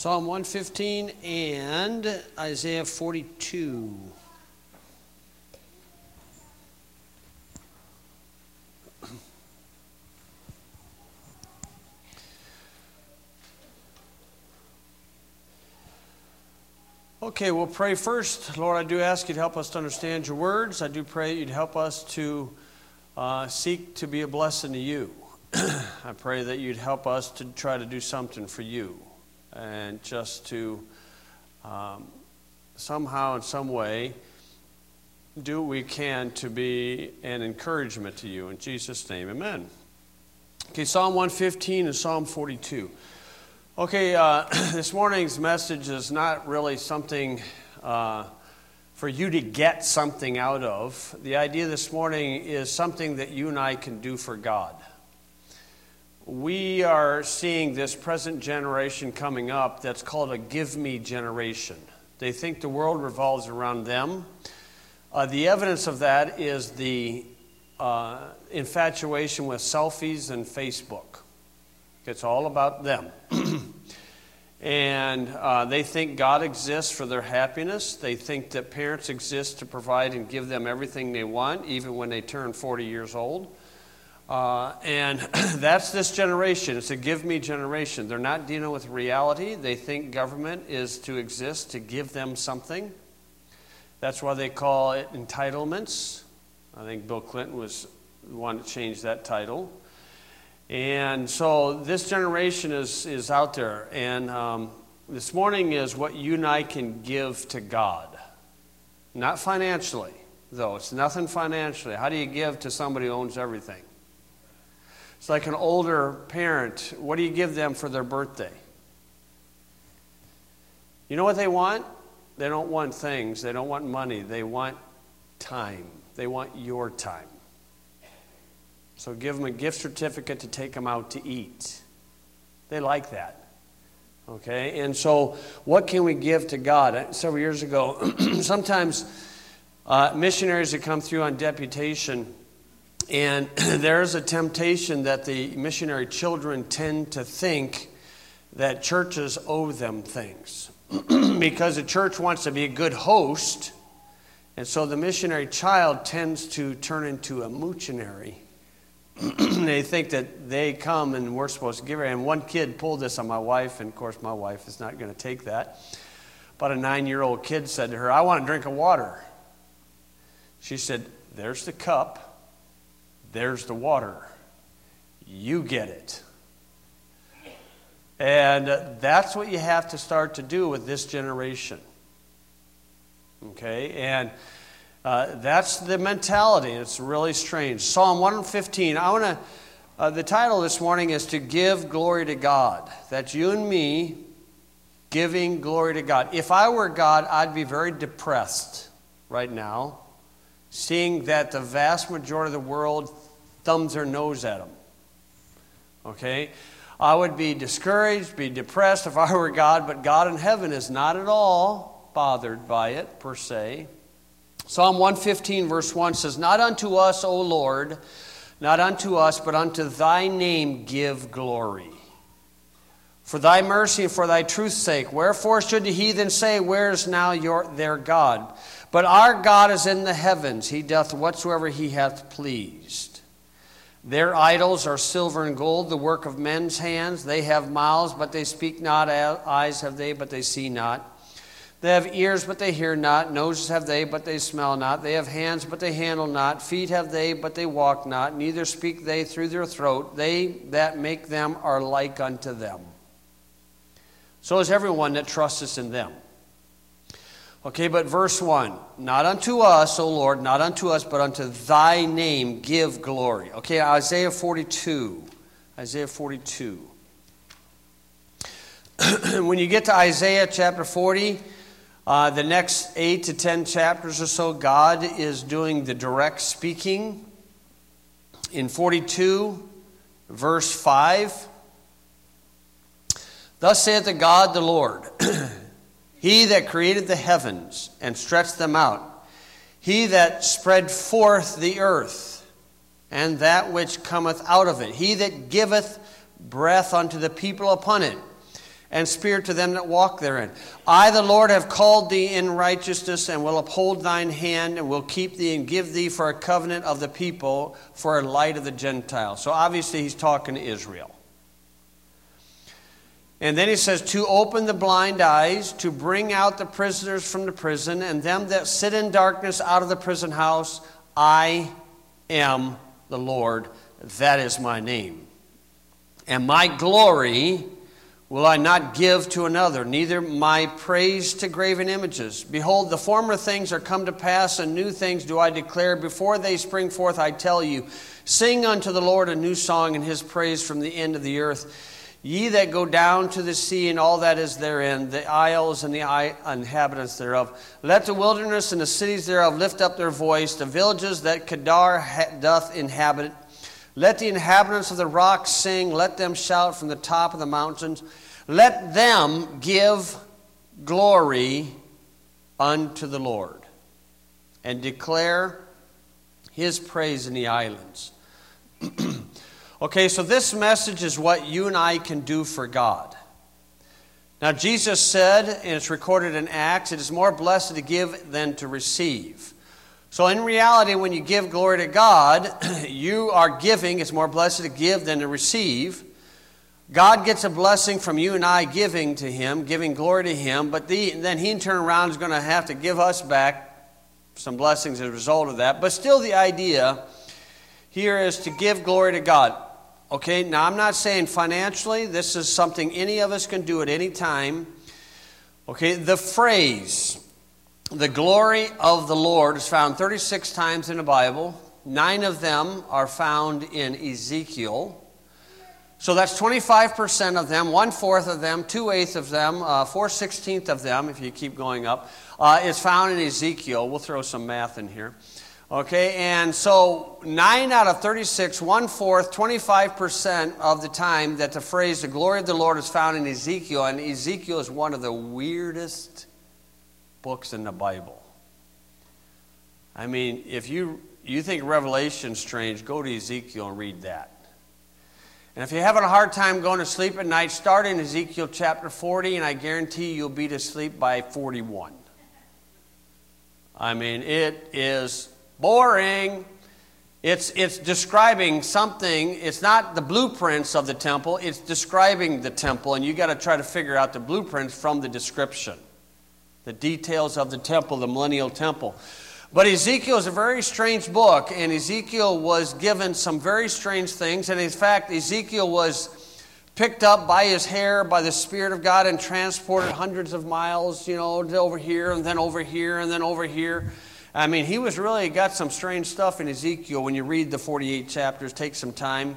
Psalm 115 and Isaiah 42. Okay, we'll pray first. Lord, I do ask you to help us to understand your words. I do pray you'd help us to seek to be a blessing to you. I pray that you'd help us to try to do something for you and just to somehow, in some way, do what we can to be an encouragement to you. In Jesus' name, amen. Okay, Psalm 115 and Psalm 42. Okay, this morning's message is not really something for you to get something out of. The idea this morning is something that you and I can do for God. We are seeing this present generation coming up that's called a give me generation. They think the world revolves around them. The evidence of that is the infatuation with selfies and Facebook. It's all about them. And they think God exists for their happiness. They think that parents exist to provide and give them everything they want, even when they turn 40 years old. And that's this generation. It's a give me generation. They're not dealing with reality. They think government is to exist to give them something. That's why they call it entitlements. I think Bill Clinton was the one to change that title. And so this generation is out there. And this morning is what you and I can give to God. Not financially, though. It's nothing financially. How do you give to somebody who owns everything? It's like an older parent. What do you give them for their birthday? You know what they want? They don't want things. They don't want money. They want time. They want your time. So give them a gift certificate to take them out to eat. They like that. Okay? And so what can we give to God? Several years ago, sometimes missionaries that come through on deputation, and there's a temptation that the missionary children tend to think that churches owe them things. Because the church wants to be a good host, and so the missionary child tends to turn into a moochionary. They think that they come and we're supposed to give her. And one kid pulled this on my wife, and of course my wife is not going to take that. But a 9-year-old kid said to her, "I want a drink of water." She said, "There's the cup. There's the water. You get it." And that's what you have to start to do with this generation. Okay? And that's the mentality. It's really strange. Psalm 115. The title this morning is to give glory to God. That's you and me giving glory to God. If I were God, I'd be very depressed right now, seeing that the vast majority of the world thumbs their nose at them. Okay? I would be discouraged, be depressed if I were God, but God in heaven is not at all bothered by it, per se. Psalm 115, verse 1 says, "Not unto us, O Lord, not unto us, but unto thy name give glory. For thy mercy and for thy truth's sake. Wherefore should the heathen say, Where is now their God? But our God is in the heavens. He doth whatsoever he hath pleased. Their idols are silver and gold, the work of men's hands. They have mouths, but they speak not. Eyes have they, but they see not. They have ears, but they hear not. Noses have they, but they smell not. They have hands, but they handle not. Feet have they, but they walk not. Neither speak they through their throat. They that make them are like unto them. So is everyone that trusteth in them." Okay, but verse 1. "Not unto us, O Lord, not unto us, but unto thy name give glory." Okay, Isaiah 42. Isaiah 42. When you get to Isaiah chapter 40, the next 8 to 10 chapters or so, God is doing the direct speaking. In 42, verse 5, "Thus saith the God the Lord, He that created the heavens and stretched them out, He that spread forth the earth, and that which cometh out of it, He that giveth breath unto the people upon it, and spirit to them that walk therein. I, the Lord, have called thee in righteousness, and will uphold thine hand, and will keep thee, and give thee for a covenant of the people, for a light of the Gentiles. So obviously he's talking to Israel. And then he says, to open the blind eyes, to bring out the prisoners from the prison, and them that sit in darkness out of the prison house. I am the Lord, that is my name. And my glory will I not give to another, neither my praise to graven images. Behold, the former things are come to pass, and new things do I declare. Before they spring forth, I tell you, sing unto the Lord a new song, and his praise from the end of the earth. Ye that go down to the sea and all that is therein, the isles and the inhabitants thereof. Let the wilderness and the cities thereof lift up their voice, the villages that Kedar doth inhabit. Let the inhabitants of the rocks sing, let them shout from the top of the mountains. Let them give glory unto the Lord, and declare his praise in the islands. Okay, so this message is what you and I can do for God. Now, Jesus said, and it's recorded in Acts, it is more blessed to give than to receive. So in reality, when you give glory to God, you are giving. It's more blessed to give than to receive. God gets a blessing from you and I giving to him, giving glory to him, but then he in turn around is going to have to give us back some blessings as a result of that. But still the idea here is to give glory to God. Okay, now I'm not saying financially. This is something any of us can do at any time. Okay, the phrase, the glory of the Lord, is found 36 times in the Bible. 9 of them are found in Ezekiel. So that's 25% of them, 1/4 of them, 2/8 of them, 4/16 of them, if you keep going up, is found in Ezekiel. We'll throw some math in here. Okay, and so 9 out of 36, 1/4, 25% of the time that the phrase, the glory of the Lord, is found in Ezekiel, and Ezekiel is one of the weirdest books in the Bible. I mean, if you think Revelation's strange, go to Ezekiel and read that. And if you're having a hard time going to sleep at night, start in Ezekiel chapter 40, and I guarantee you'll be to sleep by 41. I mean, it is boring. It's describing something. It's not the blueprints of the temple. It's describing the temple, and you got to try to figure out the blueprints from the description, the details of the temple, the millennial temple. But Ezekiel is a very strange book, and Ezekiel was given some very strange things. And in fact, Ezekiel was picked up by his hair by the Spirit of God and transported hundreds of miles, over here and then over here and then over here. I mean, he was really got some strange stuff in Ezekiel. When you read the 48 chapters, take some time.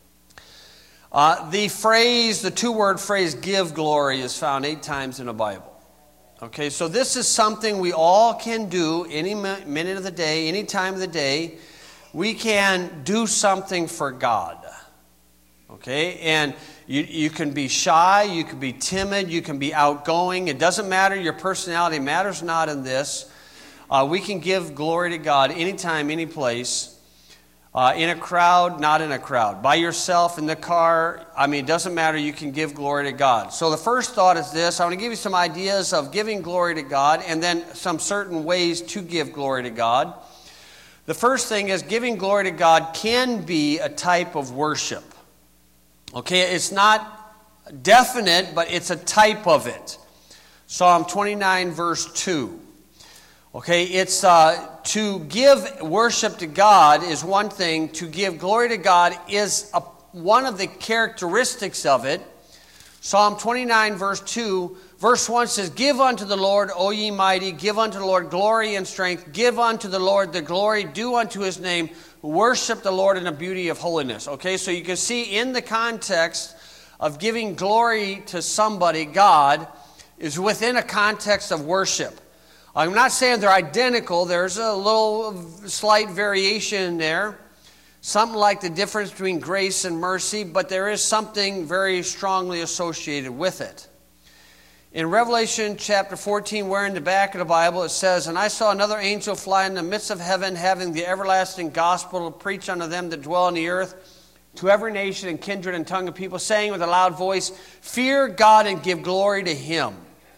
The phrase, the 2-word phrase, give glory, is found 8 times in the Bible. Okay, so this is something we all can do any minute of the day, any time of the day. We can do something for God. Okay, and you can be shy, you can be timid, you can be outgoing. It doesn't matter. Your personality matters not in this. We can give glory to God anytime, any place. In a crowd, not in a crowd. By yourself, in the car. I mean, it doesn't matter. You can give glory to God. So the first thought is this. I want to give you some ideas of giving glory to God, and then some certain ways to give glory to God. The first thing is giving glory to God can be a type of worship. Okay, it's not definite, but it's a type of it. Psalm 29, verse 2. Okay, it's to give worship to God is one thing. To give glory to God is one of the characteristics of it. Psalm 29, verse 2, verse 1 says, give unto the Lord, O ye mighty, give unto the Lord glory and strength, give unto the Lord the glory, due unto his name, worship the Lord in the beauty of holiness. Okay, so you can see in the context of giving glory to somebody, God, is within a context of worship. I'm not saying they're identical. There's a little slight variation there. Something like the difference between grace and mercy, but there is something very strongly associated with it. In Revelation chapter 14, where in the back of the Bible it says, and I saw another angel fly in the midst of heaven, having the everlasting gospel to preach unto them that dwell on the earth, to every nation and kindred and tongue of people, saying with a loud voice, fear God and give glory to Him.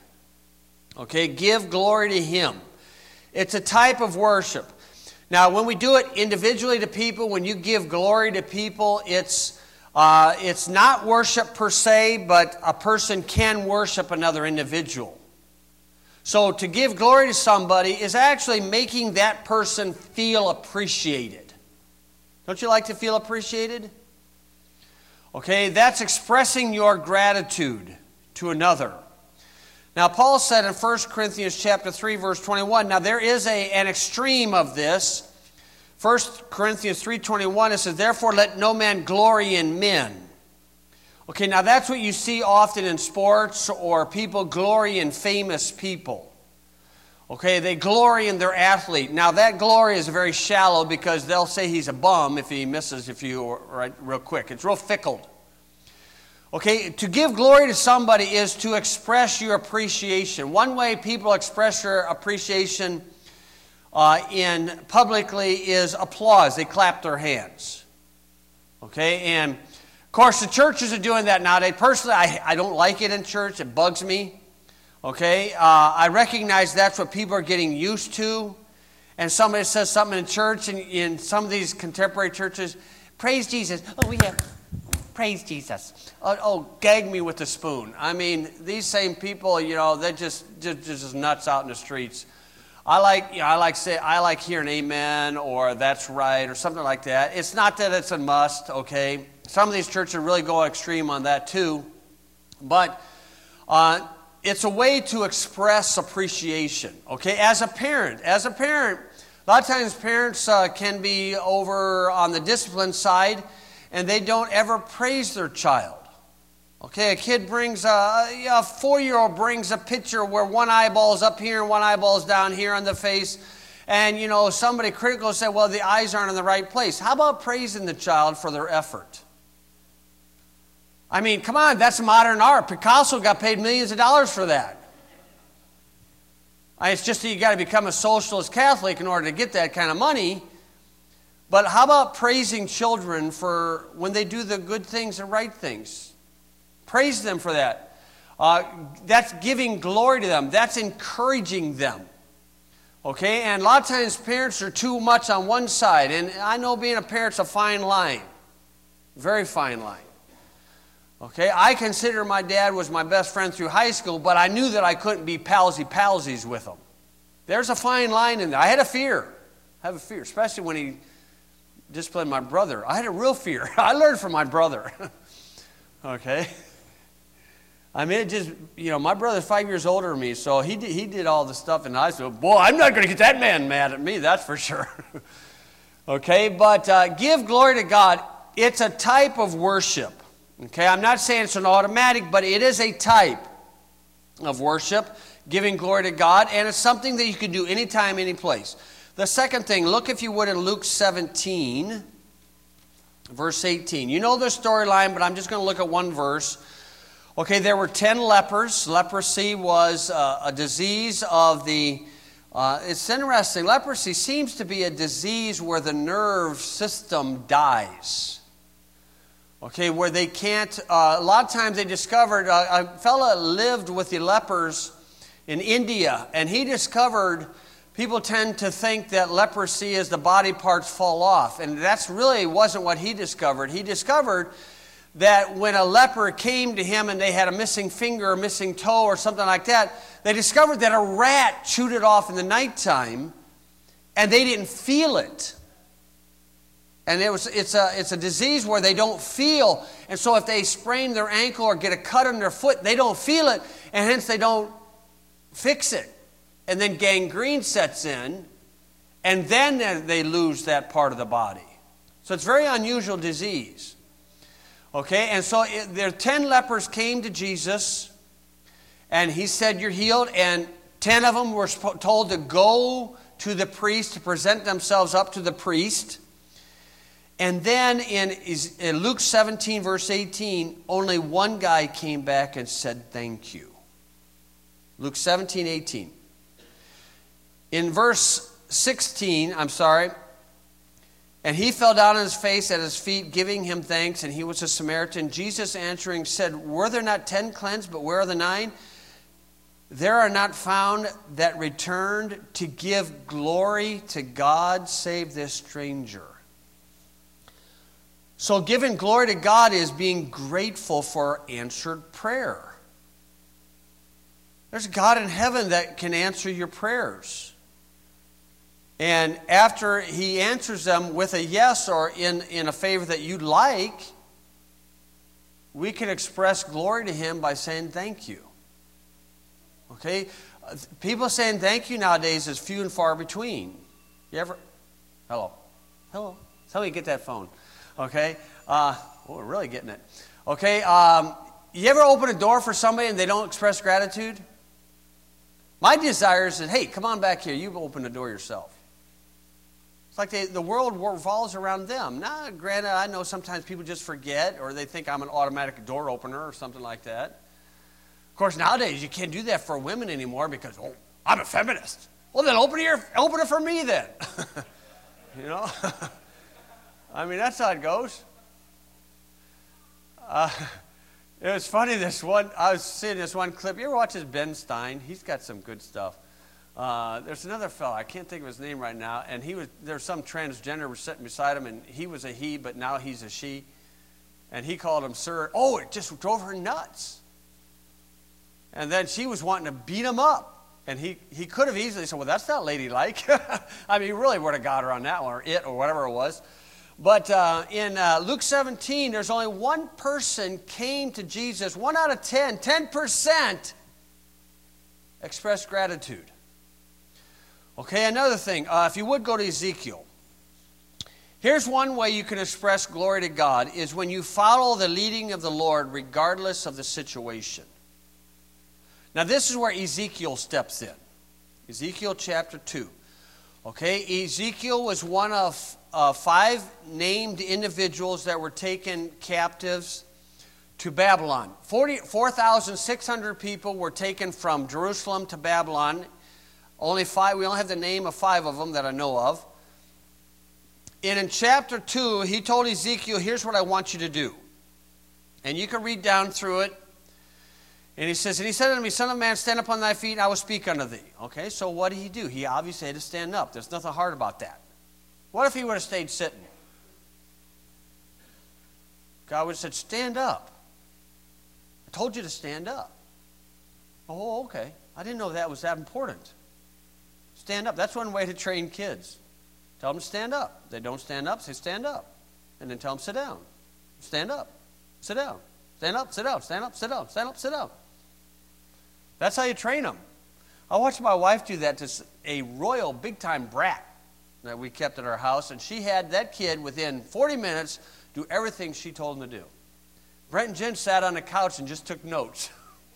Okay, give glory to Him. It's a type of worship. Now, when we do it individually to people, when you give glory to people, it's not worship per se, but a person can worship another individual. So to give glory to somebody is actually making that person feel appreciated. Don't you like to feel appreciated? Okay, that's expressing your gratitude to another. Now, Paul said in 1 Corinthians chapter 3, verse 21, now there is an extreme of this. 1 Corinthians 3:21, it says, therefore let no man glory in men. Okay, now that's what you see often in sports, or people glory in famous people. Okay, they glory in their athlete. Now that glory is very shallow, because they'll say he's a bum if he misses a few right real quick. It's real fickle. Okay, to give glory to somebody is to express your appreciation. One way people express your appreciation in publicly is applause. They clap their hands. Okay, and of course the churches are doing that nowadays. Personally, I don't like it in church. It bugs me. Okay, I recognize that's what people are getting used to. And somebody says something in church, and in some of these contemporary churches, praise Jesus. Oh, we have praise Jesus. Oh, gag me with a spoon. I mean, these same people, they're just nuts out in the streets. I like hearing amen, or that's right, or something like that. It's not that it's a must, okay? Some of these churches really go extreme on that too. But it's a way to express appreciation, okay? As a parent, a lot of times parents can be over on the discipline side, and they don't ever praise their child. Okay, a kid brings a 4-year-old brings a picture where one eyeball's up here and one eyeball's down here on the face, and somebody critical said, well, the eyes aren't in the right place. How about praising the child for their effort? I mean, come on, that's modern art. Picasso got paid millions of dollars for that. It's just that you got to become a socialist Catholic in order to get that kind of money. But how about praising children for when they do the good things and right things? Praise them for that. That's giving glory to them. That's encouraging them. Okay, and a lot of times parents are too much on one side. And I know being a parent's a fine line. Very fine line. Okay, I consider my dad was my best friend through high school, but I knew that I couldn't be palsy-palsies with him. There's a fine line in there. I had a fear. I have a fear, especially when he disciplined my brother. I had a real fear. I learned from my brother. Okay. I mean, it just, my brother's 5 years older than me, so he did all the stuff in high school. Boy, I'm not going to get that man mad at me, that's for sure. Okay, but give glory to God. It's a type of worship. Okay, I'm not saying it's an automatic, but it is a type of worship, giving glory to God, and it's something that you can do anytime, any place. The second thing, look if you would in Luke 17, verse 18. You know the storyline, but I'm just going to look at one verse. Okay, there were 10 lepers. Leprosy was a disease of the... it's interesting. Leprosy seems to be a disease where the nerve system dies. Okay, where they can't... a lot of times they discovered... a fella lived with the lepers in India, and he discovered... People tend to think that leprosy is the body parts fall off, and that's really wasn't what he discovered. He discovered that when a leper came to him and they had a missing finger or missing toe or something like that, they discovered that a rat chewed it off in the nighttime, and they didn't feel it. And it's a disease where they don't feel, and so if they sprain their ankle or get a cut on their foot, they don't feel it, and hence they don't fix it. And then gangrene sets in, and then they lose that part of the body. So it's a very unusual disease. Okay, and so there 10 lepers came to Jesus, and he said, you're healed, and 10 of them were told to go to the priest to present themselves up to the priest. And then in Luke 17, verse 18, only one guy came back and said thank you. Luke 17, 18. In verse 16, And he fell down on his face at his feet, giving him thanks, and he was a Samaritan. Jesus answering said, were there not 10 cleansed, but where are the 9? There are not found that returned to give glory to God, save this stranger. So giving glory to God is being grateful for answered prayer. There's a God in heaven that can answer your prayers. And after he answers them with a yes or in a favor that you'd like, we can express glory to him by saying thank you. Okay? People saying thank you nowadays is few and far between. You ever? Hello? Hello? Somebody get that phone. Okay? We're really getting it. Okay? You ever open a door for somebody and they don't express gratitude? My desire is that, hey, come on back here. You open the door yourself. It's like the world revolves around them. Now, granted, I know sometimes people just forget or they think I'm an automatic door opener or something like that. Of course, nowadays you can't do that for women anymore because, oh, I'm a feminist. Well, then open it for me then. You know? I mean, that's how it goes. It was funny, I was seeing this one clip. You ever watch this Ben Stein? He's got some good stuff. There's another fellow, I can't think of his name right now, and there's some transgender sitting beside him, and he was a he, but now he's a she. And he called him sir. Oh, it just drove her nuts. And then she was wanting to beat him up. And he could have easily said, well, that's not ladylike. I mean, he really would have got her on that one, or it, or whatever it was. But in Luke 17, there's only one person came to Jesus. 1 out of 10, 10% expressed gratitude. Okay, another thing. If you would go to Ezekiel. Here's one way you can express glory to God is when you follow the leading of the Lord regardless of the situation. Now this is where Ezekiel steps in. Ezekiel chapter 2. Okay, Ezekiel was one of 5 named individuals that were taken captives to Babylon. 4,600 people were taken from Jerusalem to Babylon. We only have the name of 5 of them that I know of. And in chapter 2, he told Ezekiel, here's what I want you to do. And you can read down through it. And he says, and he said unto me, Son of man, stand up on thy feet, and I will speak unto thee. Okay, so what did he do? He obviously had to stand up. There's nothing hard about that. What if he would have stayed sitting? God would have said, stand up. I told you to stand up. Oh, okay. I didn't know that was that important. Stand up. That's one way to train kids. Tell them to stand up. They don't stand up, say stand up. And then tell them sit down. Stand up. Sit down. Stand up, sit down. Stand up, sit down. Stand up, sit down. That's how you train them. I watched my wife do that to a royal big-time brat that we kept at our house, and she had that kid within 40 minutes do everything she told him to do. Brent and Jen sat on the couch and just took notes.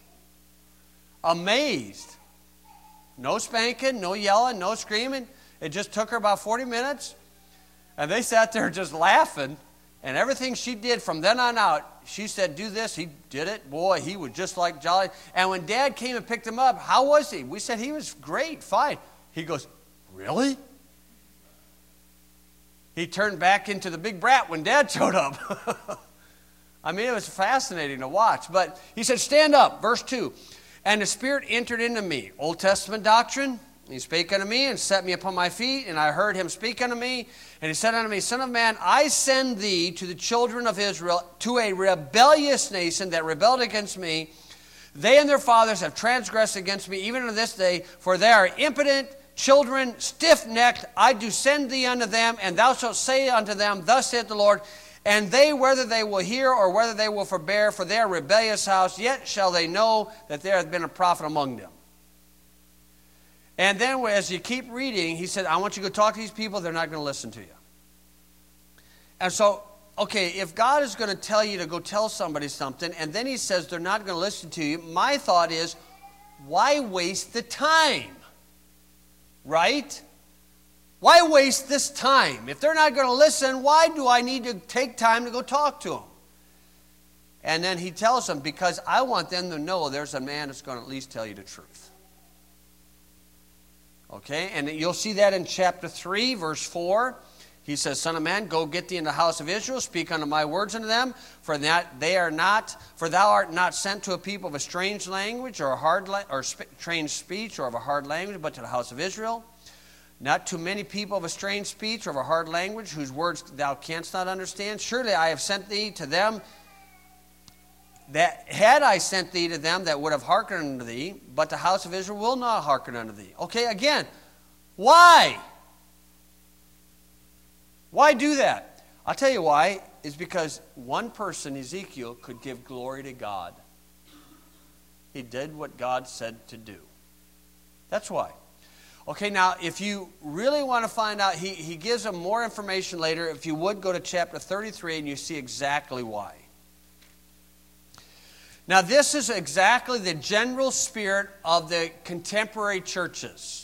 Amazed. No spanking, no yelling, no screaming. It just took her about 40 minutes, and they sat there just laughing, and everything she did from then on out, she said, do this, he did it. Boy, he was just like Jolly. And when Dad came and picked him up, how was he? We said, he was great, fine. He goes, really? He turned back into the big brat when Dad showed up. I mean, it was fascinating to watch. But he said, stand up, verse 2. And the Spirit entered into me. Old Testament doctrine. He spake unto me and set me upon my feet, and I heard him speak unto me. And he said unto me, Son of man, I send thee to the children of Israel, to a rebellious nation that rebelled against me. They and their fathers have transgressed against me, even to this day, for they are impotent children, stiff-necked. I do send thee unto them, and thou shalt say unto them, Thus saith the Lord, and they, whether they will hear or whether they will forbear, for they are a rebellious house, yet shall they know that there hath been a prophet among them. And then as you keep reading, he said, I want you to go talk to these people. They're not going to listen to you. And so, okay, if God is going to tell you to go tell somebody something, and then he says they're not going to listen to you, my thought is, why waste the time? Right? Why waste this time? If they're not going to listen, why do I need to take time to go talk to them? And then he tells them, because I want them to know there's a man that's going to at least tell you the truth. Okay, and you'll see that in chapter 3, verse 4. He says, Son of man, go get thee in the house of Israel, speak unto my words unto them, for thou art not sent to a people of a strange language or a hard strange speech or of a hard language, but to the house of Israel. Not to many people of a strange speech or of a hard language, whose words thou canst not understand. Surely I have sent thee to them, that had I sent thee to them that would have hearkened unto thee, but the house of Israel will not hearken unto thee. Okay, again, why? Why do that? I'll tell you why. It's because one person, Ezekiel, could give glory to God. He did what God said to do. That's why. Okay, now, if you really want to find out, he gives them more information later. If you would, go to chapter 33 and you see exactly why. Now, this is exactly the general spirit of the contemporary churches.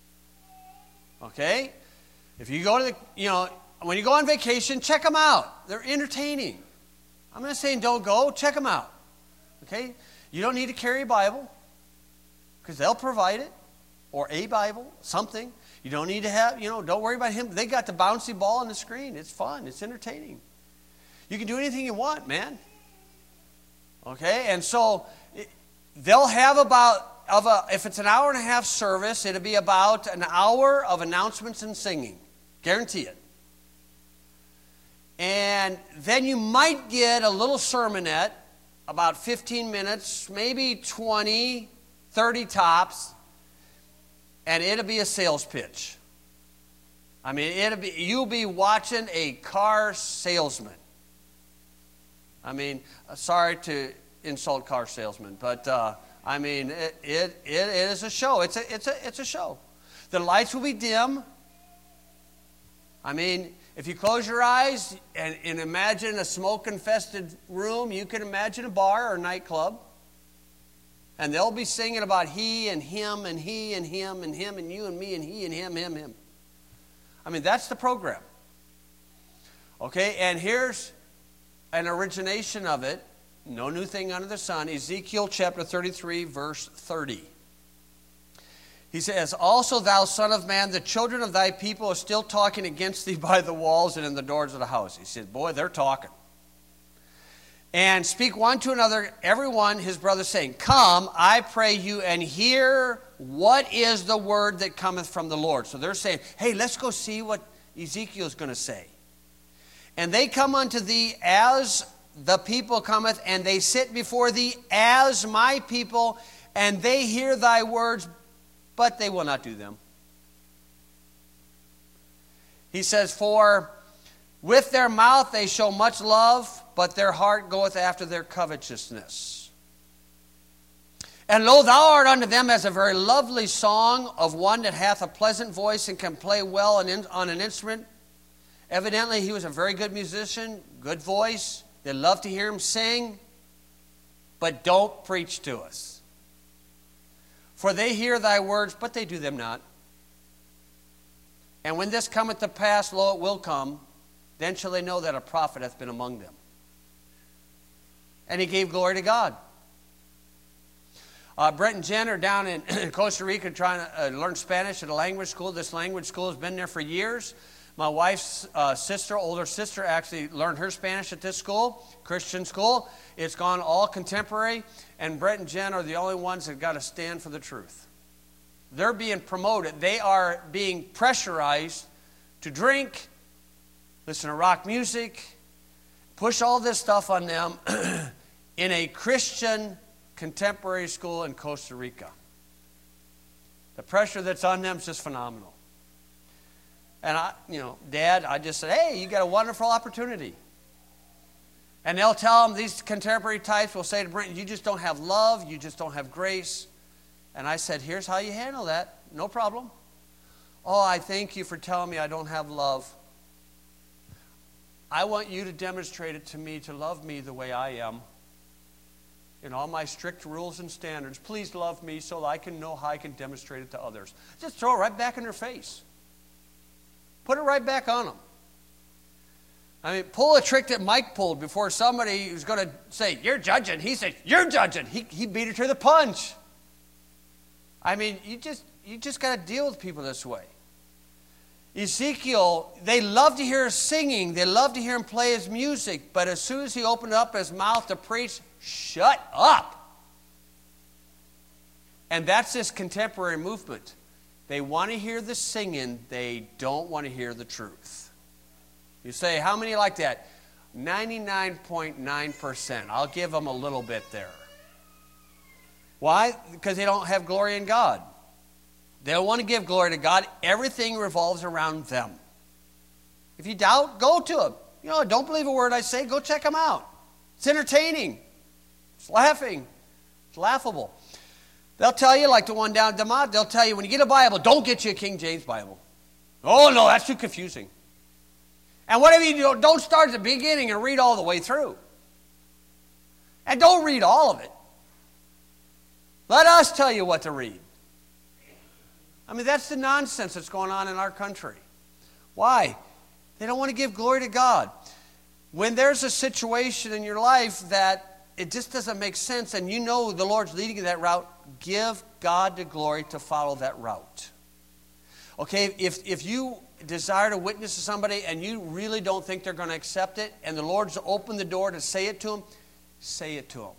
Okay? If you go to when you go on vacation, check them out. They're entertaining. I'm not saying don't go. Check them out. Okay? You don't need to carry a Bible because they'll provide it, or a Bible, something. You don't need to have, don't worry about him. They got the bouncy ball on the screen. It's fun. It's entertaining. You can do anything you want, man. Okay? And so they'll have if it's an hour and a half service, it'll be about an hour of announcements and singing. Guarantee it. And then you might get a little sermonette, about 15 minutes, maybe 20, 30 tops, and it'll be a sales pitch. I mean, you'll be watching a car salesman. I mean, sorry to insult car salesmen, but I mean, it is a show. It's a show. The lights will be dim. I mean, if you close your eyes and imagine a smoke-infested room, you can imagine a bar or a nightclub. And they'll be singing about he and him and he and him and him and you and me and he and him. I mean, that's the program. Okay, and here's an origination of it. No new thing under the sun. Ezekiel chapter 33, verse 30. He says, Also thou son of man, the children of thy people are still talking against thee by the walls and in the doors of the house. He said, boy, they're talking. And speak one to another, every one his brother, saying, Come, I pray you, and hear what is the word that cometh from the Lord. So they're saying, hey, let's go see what Ezekiel's going to say. And they come unto thee as the people cometh, and they sit before thee as my people, and they hear thy words, but they will not do them. He says, For with their mouth they show much love, but their heart goeth after their covetousness. And lo, thou art unto them as a very lovely song of one that hath a pleasant voice and can play well on an instrument. Evidently, he was a very good musician, good voice. They love to hear him sing, but don't preach to us. For they hear thy words, but they do them not. And when this cometh to pass, lo, it will come, then shall they know that a prophet hath been among them. And he gave glory to God. Brent and Jen are down in Costa Rica trying to learn Spanish at a language school. This language school has been there for years. My wife's older sister, actually learned her Spanish at this school, Christian school. It's gone all contemporary, and Brett and Jen are the only ones that got to stand for the truth. They're being promoted. They are being pressurized to drink, listen to rock music, push all this stuff on them in a Christian contemporary school in Costa Rica. The pressure that's on them is just phenomenal. And Dad, I just said, hey, you got a wonderful opportunity. And they'll tell them, these contemporary types will say to Brent, you just don't have love, you just don't have grace. And I said, here's how you handle that. No problem. Oh, I thank you for telling me I don't have love. I want you to demonstrate it to me, to love me the way I am. In all my strict rules and standards, please love me so that I can know how I can demonstrate it to others. Just throw it right back in their face. Put it right back on them. I mean, pull a trick that Mike pulled before somebody was going to say, you're judging. He said, you're judging. He beat it to the punch. I mean, you just got to deal with people this way. Ezekiel, they love to hear his singing. They love to hear him play his music. But as soon as he opened up his mouth to preach, shut up. And that's this contemporary movement. They want to hear the singing. They don't want to hear the truth. You say, how many like that? 99.9%. I'll give them a little bit there. Why? Because they don't have glory in God. They don't want to give glory to God. Everything revolves around them. If you doubt, go to them. Don't believe a word I say, go check them out. It's entertaining. It's laughing. It's laughable. They'll tell you, like the one down at DeMont, they'll tell you, when you get a Bible, don't get you a King James Bible. Oh, no, that's too confusing. And whatever you do, don't start at the beginning and read all the way through. And don't read all of it. Let us tell you what to read. I mean, that's the nonsense that's going on in our country. Why? They don't want to give glory to God. When there's a situation in your life that it just doesn't make sense and you know the Lord's leading you that route, give God the glory to follow that route. Okay, if you desire to witness to somebody and you really don't think they're going to accept it and the Lord's opened the door to say it to them, say it to them.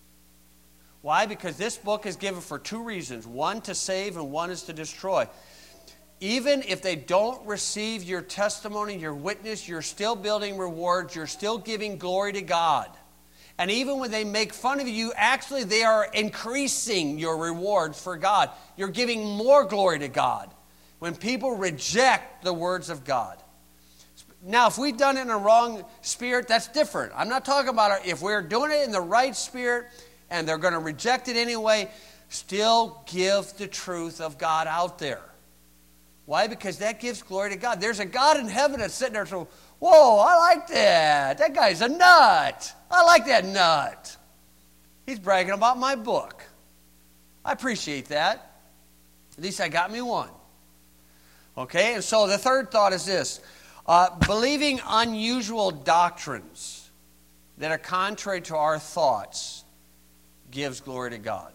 Why? Because this book is given for two reasons. One, to save, and one is to destroy. Even if they don't receive your testimony, your witness, you're still building rewards. You're still giving glory to God. And even when they make fun of you, actually they are increasing your rewards for God. You're giving more glory to God when people reject the words of God. Now, if we've done it in a wrong spirit, that's different. I'm not talking about if we're doing it in the right spirit and they're going to reject it anyway, still give the truth of God out there. Why? Because that gives glory to God. There's a God in heaven that's sitting there saying, whoa, I like that. That guy's a nut. I like that nut. He's bragging about my book. I appreciate that. At least I got me one. Okay, and so the third thought is this. Believing unusual doctrines that are contrary to our thoughts gives glory to God.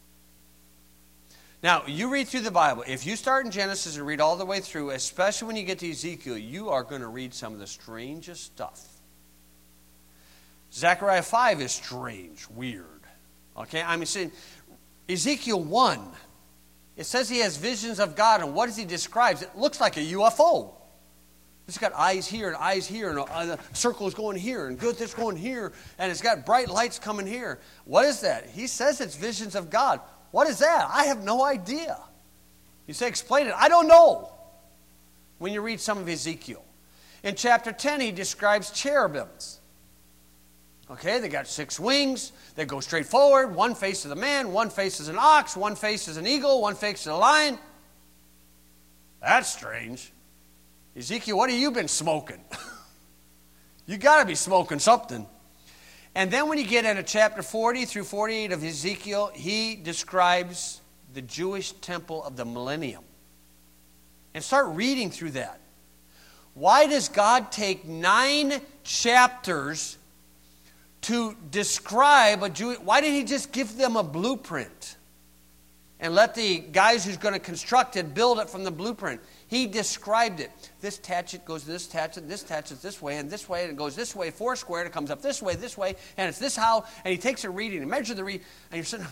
Now, you read through the Bible. If you start in Genesis and read all the way through, especially when you get to Ezekiel, you are going to read some of the strangest stuff. Zechariah 5 is strange, weird. Okay, I mean, see, Ezekiel 1, it says he has visions of God, and what does he describe? It looks like a UFO. It's got eyes here and eyes here, and a circle is going here, and good that's going here, and it's got bright lights coming here. What is that? He says it's visions of God. What is that? I have no idea. You say, explain it. I don't know. When you read some of Ezekiel. In chapter 10, he describes cherubims. Okay, they got 6 wings. They go straight forward. One faces a man, one faces an ox, one faces an eagle, one faces a lion. That's strange. Ezekiel, what have you been smoking? You got to be smoking something. And then when you get into chapter 40 through 48 of Ezekiel, he describes the Jewish temple of the millennium. And start reading through that. Why does God take 9 chapters to describe a Jew? Why didn't he just give them a blueprint and let the guys who's going to construct it build it from the blueprint? He described it. This tangent goes to this tangent this way, and it goes this way, 4 square, and it comes up this way, and it's this how, and he takes a reading and measures the read, and you're sitting,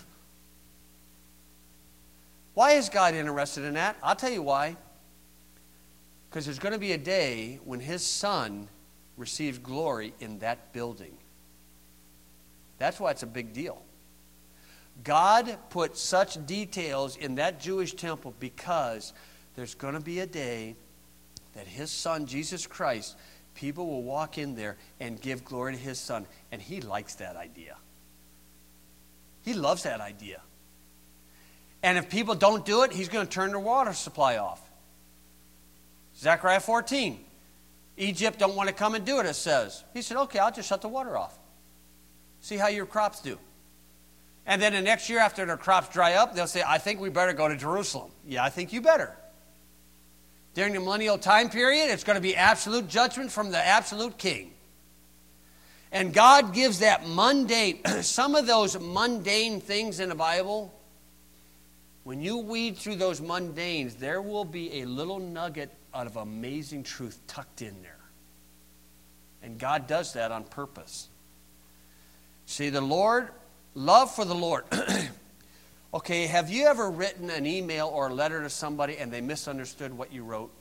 why is God interested in that? I'll tell you why. Because there's going to be a day when his son receives glory in that building. That's why it's a big deal. God put such details in that Jewish temple because there's going to be a day that his son, Jesus Christ, people will walk in there and give glory to his son. And he likes that idea. He loves that idea. And if people don't do it, he's going to turn their water supply off. Zechariah 14. Egypt don't want to come and do it, it says. He said, okay, I'll just shut the water off. See how your crops do. And then the next year after their crops dry up, they'll say, I think we better go to Jerusalem. Yeah, I think you better. During the millennial time period, it's going to be absolute judgment from the absolute king. And God gives that mundane, some of those mundane things in the Bible, when you weed through those mundanes, there will be a little nugget out of amazing truth tucked in there. And God does that on purpose. See, the Lord, love for the Lord. Okay, have you ever written an email or a letter to somebody and they misunderstood what you wrote?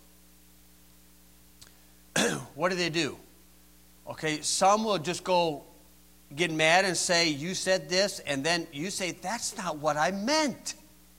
What do? Okay, some will just go get mad and say, you said this, and then you say, that's not what I meant.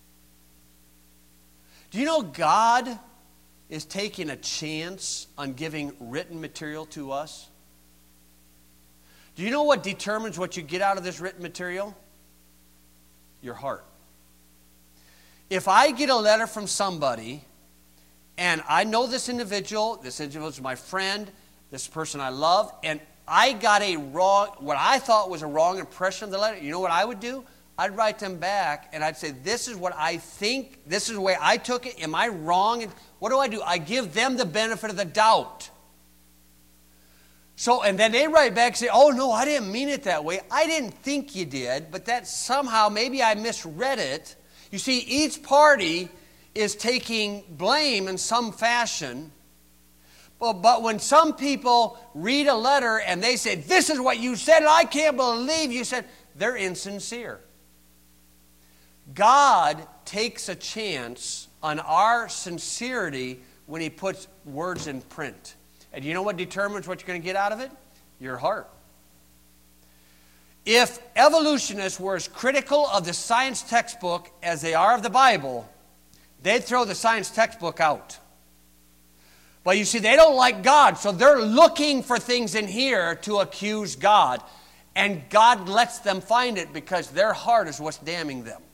Do you know God is taking a chance on giving written material to us? Do you know what determines what you get out of this written material? Your heart. If I get a letter from somebody, and I know this individual is my friend, this person I love, and I got what I thought was a wrong impression of the letter, you know what I would do? I'd write them back, and I'd say, this is what I think, this is the way I took it, am I wrong? And what do? I give them the benefit of the doubt. So, and then they write back and say, oh no, I didn't mean it that way. I didn't think you did, but that somehow, maybe I misread it. You see, each party is taking blame in some fashion. But when some people read a letter and they say, this is what you said, and I can't believe you said, they're insincere. God takes a chance on our sincerity when He puts words in print. And you know what determines what you're going to get out of it? Your heart. If evolutionists were as critical of the science textbook as they are of the Bible, they'd throw the science textbook out. But you see, they don't like God, so they're looking for things in here to accuse God. And God lets them find it because their heart is what's damning them.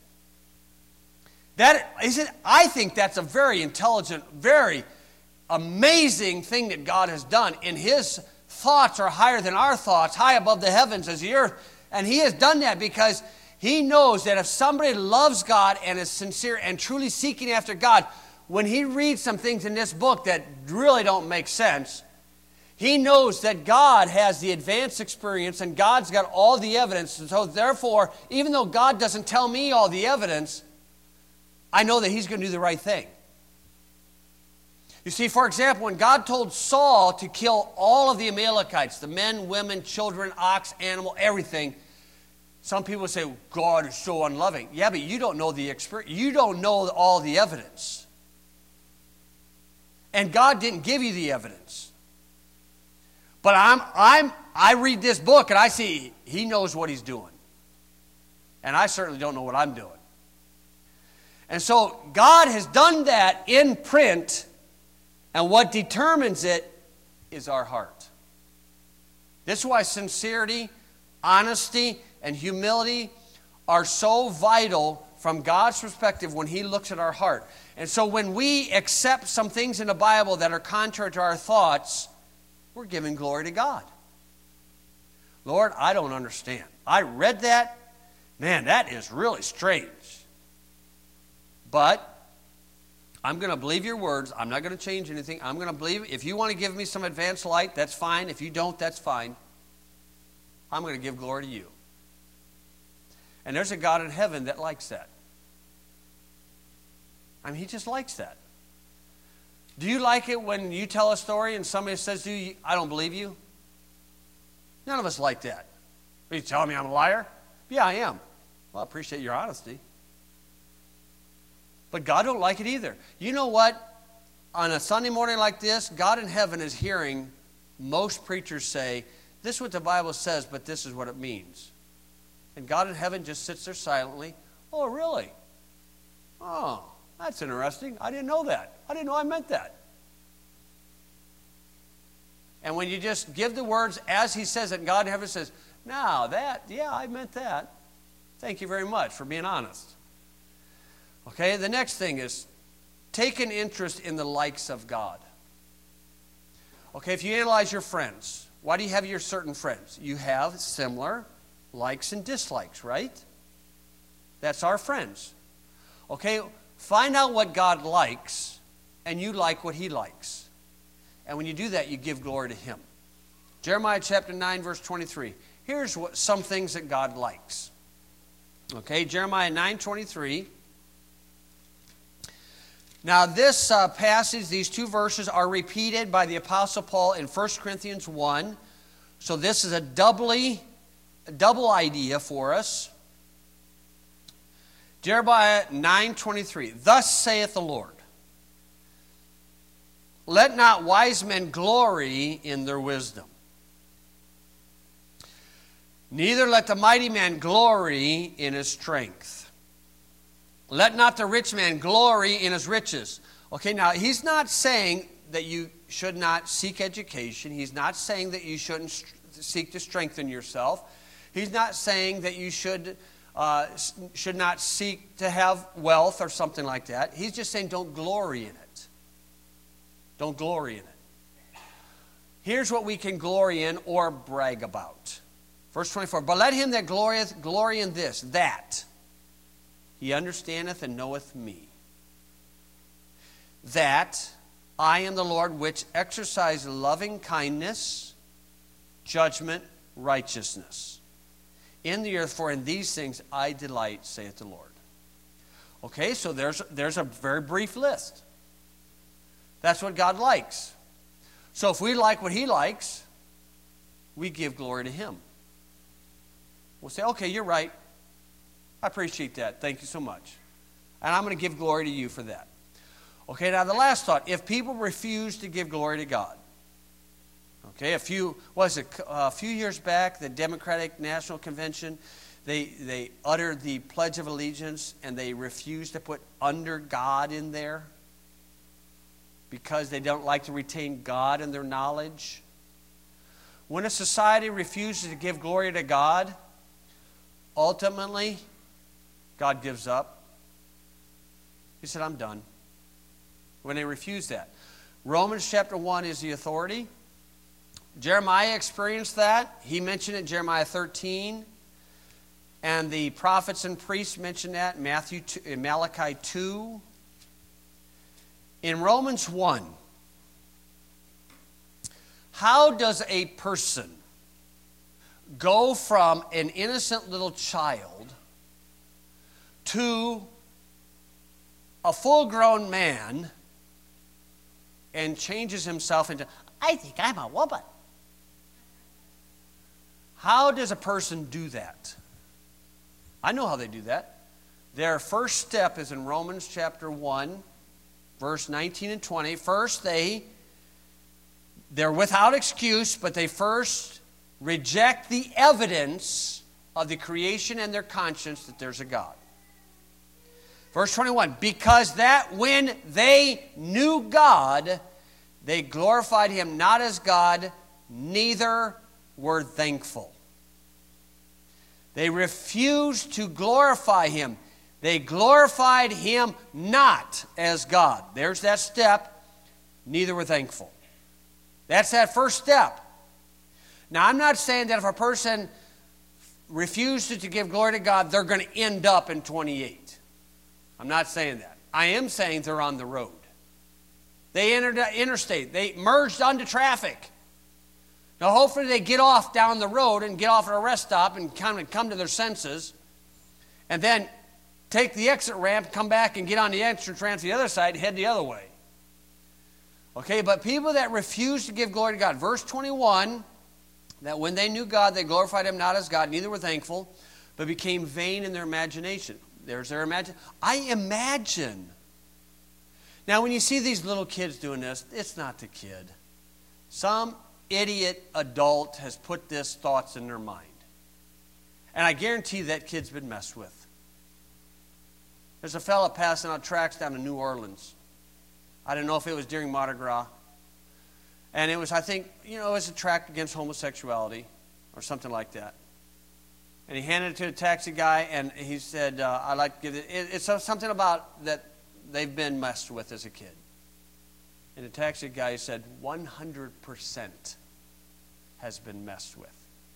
I think that's a very intelligent, very amazing thing that God has done. And His thoughts are higher than our thoughts, high above the heavens as the earth. And He has done that because He knows that if somebody loves God and is sincere and truly seeking after God, when he reads some things in this book that really don't make sense, he knows that God has the advanced experience and God's got all the evidence. And so therefore, even though God doesn't tell me all the evidence, I know that He's going to do the right thing. You see, for example, when God told Saul to kill all of the Amalekites, the men, women, children, ox, animal, everything, some people say, God is so unloving. Yeah, but you don't know the experience. You don't know all the evidence. And God didn't give you the evidence. But I read this book and I see He knows what He's doing. And I certainly don't know what I'm doing. And so God has done that in print, and what determines it is our heart. This is why sincerity, honesty, and humility are so vital from God's perspective when He looks at our heart. And so when we accept some things in the Bible that are contrary to our thoughts, we're giving glory to God. Lord, I don't understand. I read that. Man, that is really strange. But I'm going to believe your words. I'm not going to change anything. I'm going to believe. If you want to give me some advanced light, that's fine. If you don't, that's fine. I'm going to give glory to you. And there's a God in heaven that likes that. I mean, He just likes that. Do you like it when you tell a story and somebody says to you, I don't believe you? None of us like that. Are you telling me I'm a liar? Yeah, I am. Well, I appreciate your honesty. But God don't like it either. You know what? On a Sunday morning like this, God in heaven is hearing most preachers say, this is what the Bible says, but this is what it means. And God in heaven just sits there silently. Oh, really? Oh, that's interesting. I didn't know that. I didn't know I meant that. And when you just give the words as He says it, and God in heaven says, now that, yeah, I meant that. Thank you very much for being honest. Okay, the next thing is take an interest in the likes of God. Okay, if you analyze your friends, why do you have your certain friends? You have similar likes and dislikes, right? That's our friends. Okay, find out what God likes, and you like what He likes. And when you do that, you give glory to Him. Jeremiah chapter 9, verse 23. Here's some things that God likes. Okay, Jeremiah 9:23. Now this passage, these two verses are repeated by the Apostle Paul in 1 Corinthians 1. So this is a double idea for us. Jeremiah 9:23. Thus saith the Lord, let not wise men glory in their wisdom, neither let the mighty man glory in his strength. Let not the rich man glory in his riches. Okay, now he's not saying that you should not seek education. He's not saying that you shouldn't seek to strengthen yourself. He's not saying that you should not seek to have wealth or something like that. He's just saying don't glory in it. Don't glory in it. Here's what we can glory in or brag about. Verse 24, but let him that glorieth glory in this, that he understandeth and knoweth me, that I am the Lord which exercise loving kindness, judgment, righteousness in the earth, for in these things I delight, saith the Lord. Okay, so there's a very brief list. That's what God likes. So if we like what he likes, we give glory to him. We'll say, okay, you're right. I appreciate that. Thank you so much. And I'm going to give glory to you for that. Okay, now the last thought. If people refuse to give glory to God. Okay, a few years back, the Democratic National Convention, they uttered the Pledge of Allegiance and they refused to put under God in there because they don't like to retain God in their knowledge. When a society refuses to give glory to God, ultimately, God gives up. He said, I'm done. When they refuse that. Romans chapter 1 is the authority. Jeremiah experienced that. He mentioned it in Jeremiah 13. And the prophets and priests mentioned that in Malachi 2. In Romans 1, how does a person go from an innocent little child to a full-grown man and changes himself into, I think I'm a woman? How does a person do that? I know how they do that. Their first step is in Romans chapter 1, verse 19 and 20. First, they're without excuse, but they first reject the evidence of the creation and their conscience that there's a God. Verse 21, because that when they knew God, they glorified him not as God, neither were thankful. They refused to glorify him. They glorified him not as God. There's that step. Neither were thankful. That's that first step. Now, I'm not saying that if a person refuses to give glory to God, they're going to end up in 28. I'm not saying that. I am saying they're on the road. They entered the interstate. They merged onto traffic. Now, hopefully they get off down the road and get off at a rest stop and kind of come to their senses and then take the exit ramp, come back and get on the entrance ramp to the other side and head the other way. Okay, but people that refuse to give glory to God. Verse 21, that when they knew God, they glorified him not as God, neither were thankful, but became vain in their imagination. There's their imagination. I imagine. Now, when you see these little kids doing this, it's not the kid. Some idiot adult has put these thoughts in their mind. And I guarantee that kid's been messed with. There's a fella passing out tracts down in New Orleans. I don't know if it was during Mardi Gras. And it was, I think, it was a tract against homosexuality or something like that. And he handed it to a taxi guy, and he said, I'd like to give it. It's something about that they've been messed with as a kid. And the taxi guy said, 100% has been messed with.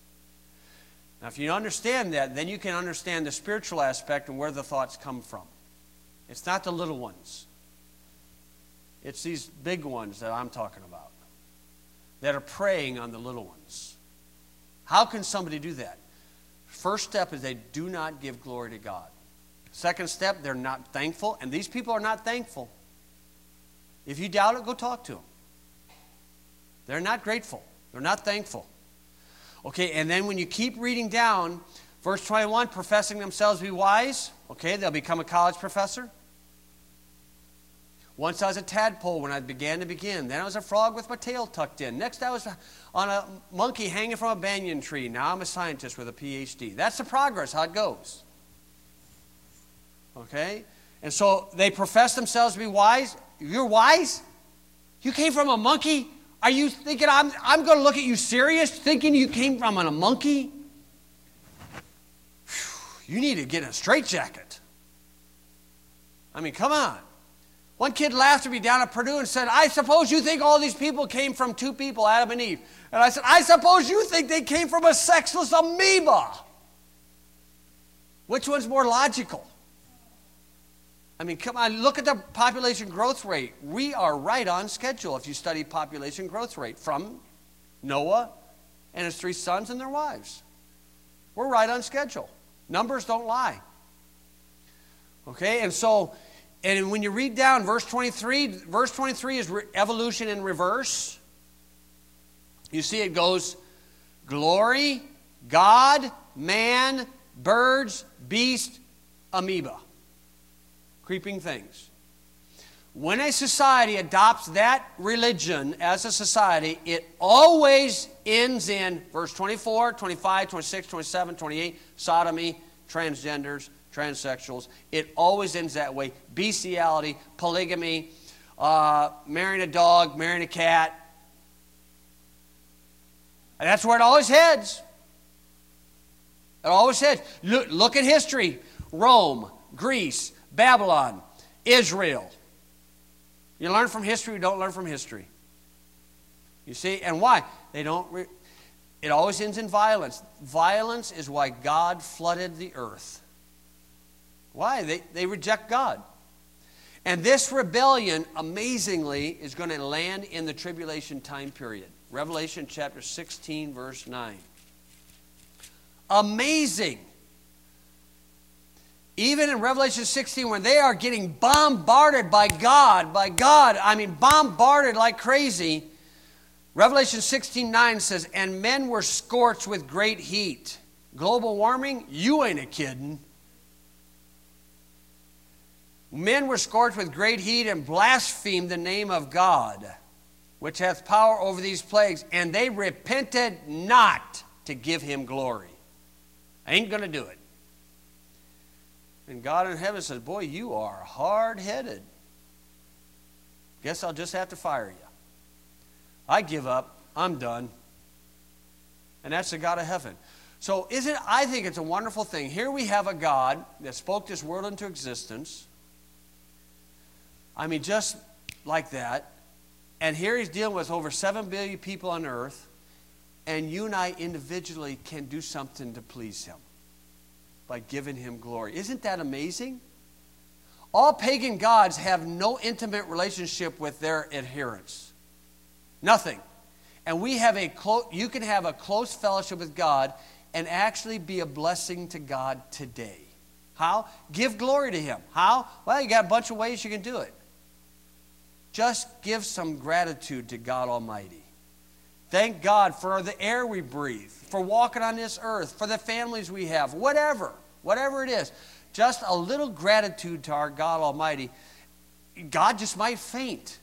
Now, if you understand that, then you can understand the spiritual aspect and where the thoughts come from. It's not the little ones. It's these big ones that I'm talking about that are preying on the little ones. How can somebody do that? First step is they do not give glory to God. Second step, they're not thankful. And these people are not thankful. If you doubt it, go talk to them. They're not grateful. They're not thankful. Okay, and then when you keep reading down, verse 21, professing themselves to be wise, okay, they'll become a college professor. Once I was a tadpole when I began to begin. Then I was a frog with my tail tucked in. Next I was on a monkey hanging from a banyan tree. Now I'm a scientist with a PhD. That's the progress, how it goes. Okay? And so they profess themselves to be wise. You're wise? You came from a monkey? Are you thinking I'm going to look at you serious, thinking you came from a monkey? Whew, you need to get in a straitjacket. I mean, come on. One kid laughed at me down at Purdue and said, I suppose you think all these people came from two people, Adam and Eve. And I said, I suppose you think they came from a sexless amoeba. Which one's more logical? I mean, come on, look at the population growth rate. We are right on schedule if you study population growth rate from Noah and his 3 sons and their wives. We're right on schedule. Numbers don't lie. Okay, and when you read down verse 23 is evolution in reverse. You see it goes glory, God, man, birds, beast, amoeba. Creeping things. When a society adopts that religion as a society, it always ends in verse 24, 25, 26, 27, 28, sodomy, transgenders, transsexuals. It always ends that way. Bestiality, polygamy, marrying a dog, marrying a cat. And that's where it always heads. It always heads. Look at history. Rome, Greece, Babylon, Israel. You learn from history, you don't learn from history. You see? And why? It always ends in violence. Violence is why God flooded the earth. Why? They reject God. And this rebellion, amazingly, is going to land in the tribulation time period. Revelation chapter 16, verse 9. Amazing. Even in Revelation 16, when they are getting bombarded by God, bombarded like crazy, Revelation 16:9 says, and men were scorched with great heat. Global warming? You ain't a kidding. Men were scorched with great heat and blasphemed the name of God, which hath power over these plagues, and they repented not to give him glory. I ain't going to do it. And God in heaven says, boy, you are hard-headed. Guess I'll just have to fire you. I give up. I'm done. And that's the God of heaven. So I think it's a wonderful thing. Here we have a God that spoke this world into existence. I mean, just like that. And here he's dealing with over 7 billion people on earth. And you and I individually can do something to please him by giving him glory. Isn't that amazing? All pagan gods have no intimate relationship with their adherents. Nothing. And you can have a close fellowship with God and actually be a blessing to God today. How? Give glory to him. How? Well, you got a bunch of ways you can do it. Just give some gratitude to God Almighty. Thank God for the air we breathe, for walking on this earth, for the families we have, whatever it is. Just a little gratitude to our God Almighty. God just might faint.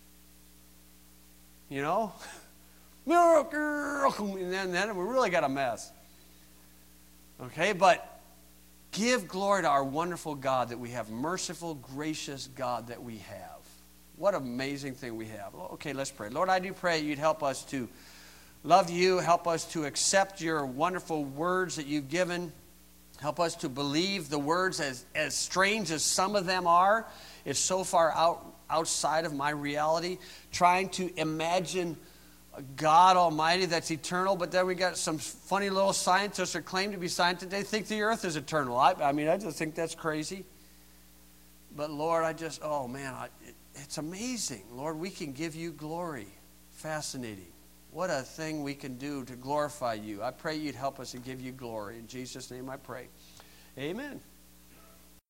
You know? Miracle! And then we really got a mess. Okay, but give glory to our wonderful God that we have, merciful, gracious God that we have. What an amazing thing we have. Okay, let's pray. Lord, I do pray you'd help us to love you, help us to accept your wonderful words that you've given. Help us to believe the words as strange as some of them are. It's so far outside of my reality. Trying to imagine a God Almighty that's eternal, but then we got some funny little scientists that claim to be scientists. They think the earth is eternal. I just think that's crazy. But Lord, it's amazing. Lord, we can give you glory. Fascinating. What a thing we can do to glorify you. I pray you'd help us and give you glory. In Jesus' name I pray. Amen.